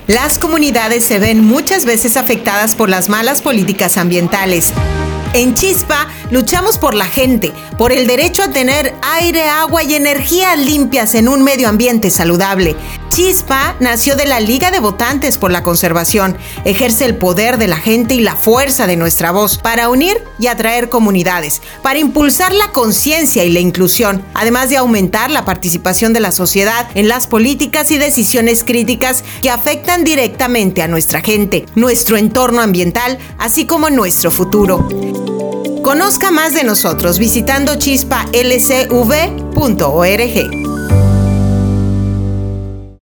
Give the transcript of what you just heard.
Las comunidades se ven muchas veces afectadas por las malas políticas ambientales. En Chispa, luchamos por la gente, por el derecho a tener aire, agua y energía limpias en un medio ambiente saludable. Chispa nació de la Liga de Votantes por la Conservación. Ejerce el poder de la gente y la fuerza de nuestra voz para unir y atraer comunidades, para impulsar la conciencia y la inclusión, además de aumentar la participación de la sociedad en las políticas y decisiones críticas que afectan directamente a nuestra gente, nuestro entorno ambiental, así como nuestro futuro. Conozca más de nosotros visitando chispalcv.org.